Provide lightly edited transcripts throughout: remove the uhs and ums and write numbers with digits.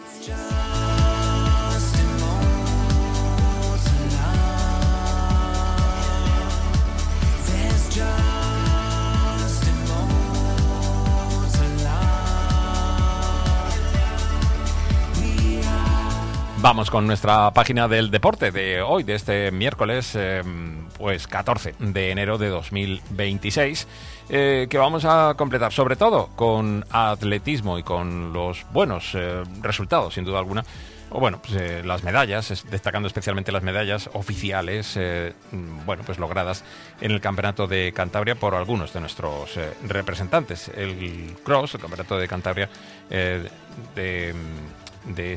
Vamos con nuestra página del deporte de hoy, de este miércoles, pues 14 de enero de 2026, que vamos a completar sobre todo con atletismo y con los buenos resultados, sin duda alguna. O bueno, pues las medallas, destacando especialmente las medallas oficiales, bueno, pues logradas en el Campeonato de Cantabria por algunos de nuestros representantes. El cross, el Campeonato de Cantabria de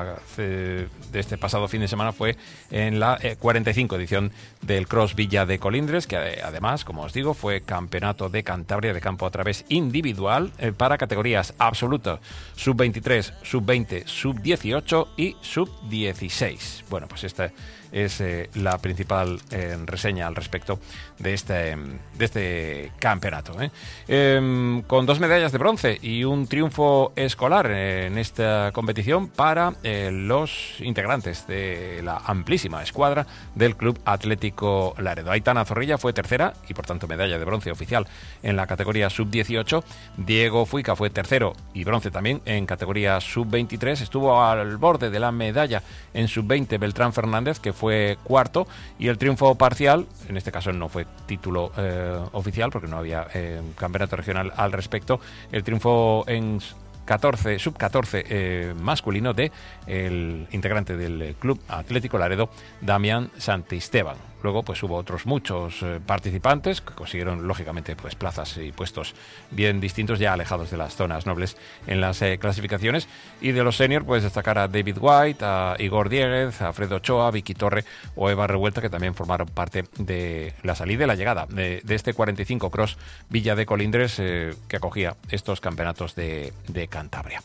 este pasado fin de semana fue en la 45 edición del Cross Villa de Colindres, que además, como os digo, fue Campeonato de Cantabria de campo a través individual para categorías absoluta, sub-23, sub-20, sub-18 y sub-16. Bueno, pues esta es la principal reseña al respecto de este campeonato, con 2 medallas de bronce y un triunfo escolar en esta competición para los integrantes de la amplísima escuadra del Club Atlético Laredo. Aitana Zorrilla fue tercera y por tanto medalla de bronce oficial en la categoría sub-18. Diego Fuica fue tercero y bronce también en categoría sub-23. Estuvo al borde de la medalla en sub-20 Beltrán Fernández, que fue cuarto, y el triunfo parcial, en este caso no fue título oficial porque no había campeonato regional al respecto, el triunfo en sub-14 masculino de el integrante del Club Atlético Laredo, Damián Santisteban. Luego pues hubo otros muchos participantes que consiguieron lógicamente pues plazas y puestos bien distintos, ya alejados de las zonas nobles en las clasificaciones. Y de los senior pues destacar a David White, a Igor Dieguez, a Fredo Ochoa, Vicky Torre o Eva Revuelta, que también formaron parte de la salida y la llegada de este 45 Cross Villa de Colindres, que acogía estos campeonatos de Cantabria.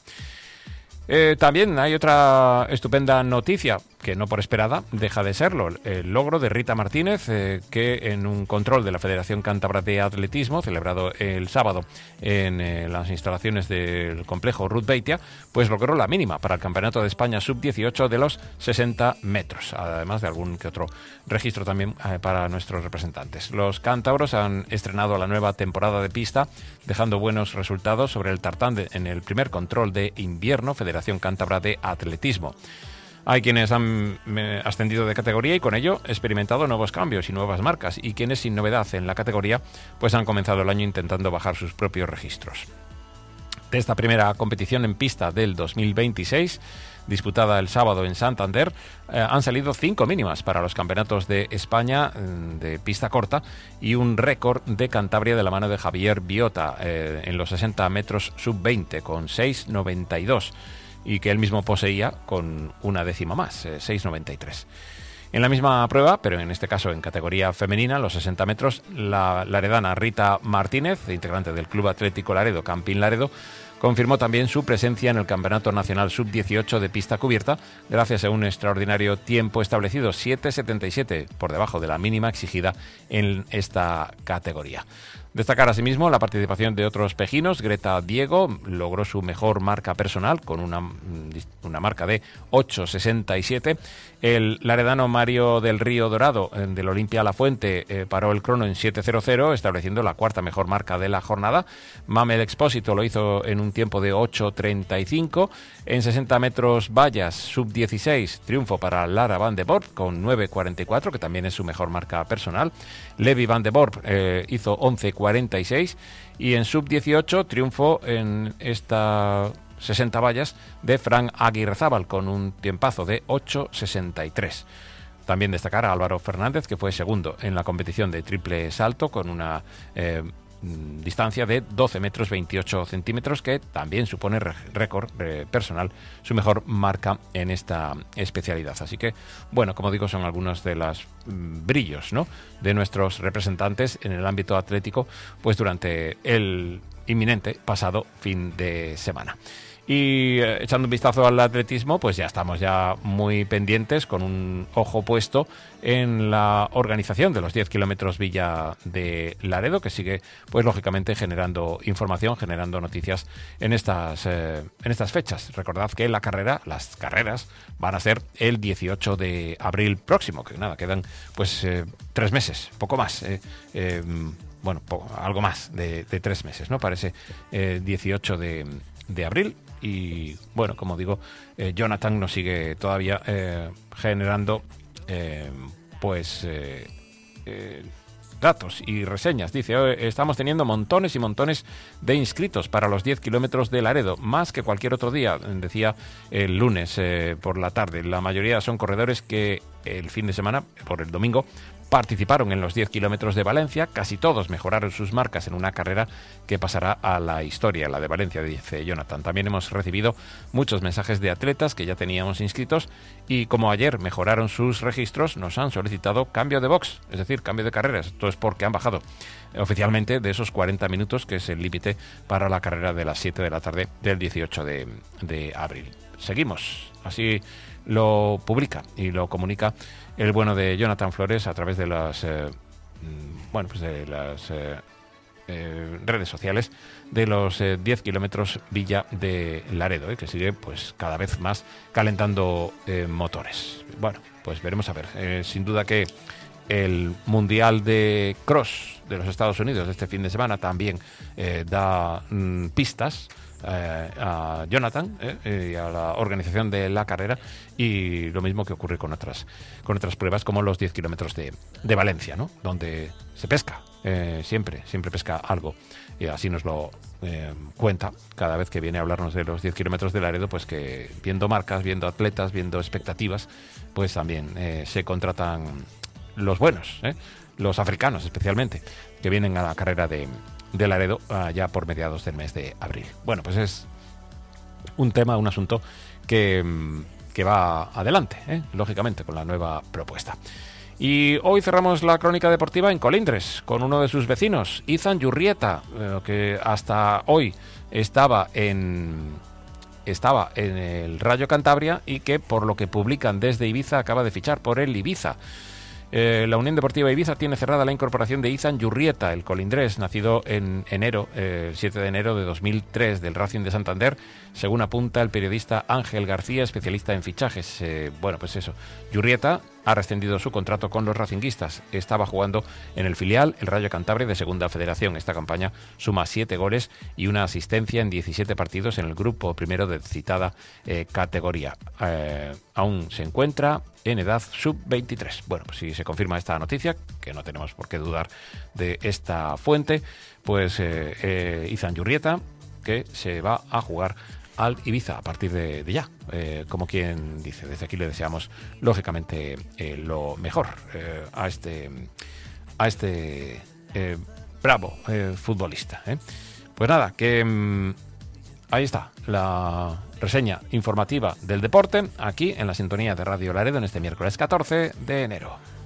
También hay otra estupenda noticia, que no por esperada deja de serlo: el logro de Rita Martínez, que en un control de la Federación Cántabra de Atletismo, celebrado el sábado en las instalaciones del complejo Ruth Beitia, pues logró la mínima para el Campeonato de España sub-18 de los 60 metros, además de algún que otro registro también para nuestros representantes. Los cántabros han estrenado la nueva temporada de pista, dejando buenos resultados sobre el tartán en el primer control de invierno Federación Cántabra de Atletismo. Hay quienes han ascendido de categoría y con ello experimentado nuevos cambios y nuevas marcas, y quienes sin novedad en la categoría pues han comenzado el año intentando bajar sus propios registros. De esta primera competición en pista del 2026, disputada el sábado en Santander, han salido 5 mínimas para los campeonatos de España de pista corta y un récord de Cantabria de la mano de Javier Biota en los 60 metros sub-20 con 6.92, y que él mismo poseía con una décima más, 6.93. En la misma prueba, pero en este caso en categoría femenina, los 60 metros, la laredana Rita Martínez, integrante del Club Atlético Laredo, Campín Laredo, confirmó también su presencia en el Campeonato Nacional Sub-18 de pista cubierta gracias a un extraordinario tiempo establecido, 7.77, por debajo de la mínima exigida en esta categoría. Destacar asimismo la participación de otros pejinos. Greta Diego logró su mejor marca personal con una marca de 8.67. El laredano Mario del Río Dorado del Olimpia La Fuente paró el crono en 7.00, estableciendo la cuarta mejor marca de la jornada. Mamel Expósito lo hizo en un tiempo de 8.35. En 60 metros vallas sub-16, triunfo para Lara Van de Borp con 9.44, que también es su mejor marca personal. Levi Van de Borp hizo 11.46, y en sub-18 triunfo en esta 60 vallas de Fran Aguirrezábal con un tiempazo de 8.63. También destacar a Álvaro Fernández, que fue segundo en la competición de triple salto con una distancia de 12 metros 28 centímetros, que también supone récord personal, su mejor marca en esta especialidad. Así que, bueno, como digo, son algunos de los brillos, ¿no?, de nuestros representantes en el ámbito atlético, pues durante el inminente pasado fin de semana. Y echando un vistazo al atletismo, pues ya estamos ya muy pendientes, con un ojo puesto en la organización de los 10 kilómetros Villa de Laredo, que sigue, pues lógicamente, generando información, generando noticias en estas fechas. Recordad que las carreras van a ser el 18 de abril próximo, que nada, quedan pues 3 meses, poco más. Algo más de 3 meses, ¿no? Parece 18 de abril. Y bueno, como digo, Jonathan nos sigue todavía generando datos y reseñas. Dice: estamos teniendo montones y montones de inscritos para los 10 kilómetros de Laredo, más que cualquier otro día, decía el lunes por la tarde. La mayoría son corredores que el fin de semana, por el domingo, participaron en los 10 kilómetros de Valencia. Casi todos mejoraron sus marcas en una carrera que pasará a la historia, la de Valencia, dice Jonathan. También hemos recibido muchos mensajes de atletas que ya teníamos inscritos y, como ayer mejoraron sus registros, nos han solicitado cambio de box, es decir, cambio de carreras. Esto es porque han bajado oficialmente de esos 40 minutos, que es el límite para la carrera de las 7 de la tarde del 18 de abril. Seguimos, así lo publica y lo comunica el bueno de Jonathan Flores a través de las redes sociales de los 10 kilómetros Villa de Laredo, que sigue pues cada vez más calentando motores. Bueno, pues veremos a ver. Sin duda que el Mundial de Cross de los Estados Unidos de este fin de semana también da pistas a Jonathan y a la organización de la carrera, y lo mismo que ocurre con otras pruebas, como los 10 kilómetros de Valencia, ¿no? Donde se pesca, siempre pesca algo, y así nos lo cuenta cada vez que viene a hablarnos de los 10 kilómetros de Laredo, pues que viendo marcas, viendo atletas, viendo expectativas, pues también se contratan los buenos, los africanos especialmente, que vienen a la carrera de Laredo ya por mediados del mes de abril. Bueno, pues es un asunto que va adelante, lógicamente, con la nueva propuesta. Y hoy cerramos la crónica deportiva en Colindres, con uno de sus vecinos, Izan Yurrieta, que hasta hoy estaba en el Rayo Cantabria, y que, por lo que publican desde Ibiza, acaba de fichar por el Ibiza. La Unión Deportiva Ibiza tiene cerrada la incorporación de Izan Yurrieta, el colindrés, nacido en enero, el 7 de enero de 2003, del Racing de Santander, según apunta el periodista Ángel García, especialista en fichajes. Pues eso, Yurrieta ha rescindido su contrato con los racinguistas. Estaba jugando en el filial, el Rayo Cantabria, de Segunda Federación. Esta campaña suma 7 goles y una asistencia en 17 partidos en el grupo primero de citada categoría. Aún se encuentra en edad sub-23. Bueno, pues si se confirma esta noticia, que no tenemos por qué dudar de esta fuente, pues Izan Yurrieta, que se va a jugar al Ibiza a partir de ya. Como quien dice, desde aquí le deseamos lógicamente lo mejor a este bravo futbolista. Pues nada, que ahí está la reseña informativa del deporte, aquí en la sintonía de Radio Laredo, en este miércoles 14 de enero.